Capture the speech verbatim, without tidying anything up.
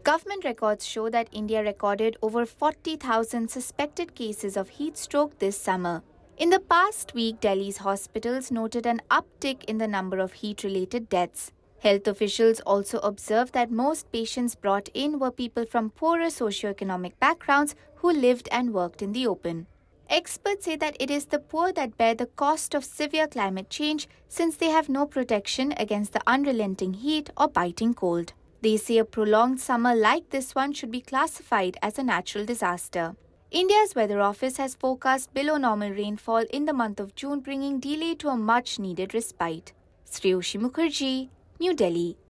Government records show that India recorded over forty thousand suspected cases of heat stroke this summer. In the past week, Delhi's hospitals noted an uptick in the number of heat-related deaths. Health officials also observed that most patients brought in were people from poorer socioeconomic backgrounds who lived and worked in the open. Experts say that it is the poor that bear the cost of severe climate change since they have no protection against the unrelenting heat or biting cold. They say a prolonged summer like this one should be classified as a natural disaster. India's Weather Office has forecast below normal rainfall in the month of June, bringing delay to a much-needed respite. Shreyoshi Mukherjee, New Delhi.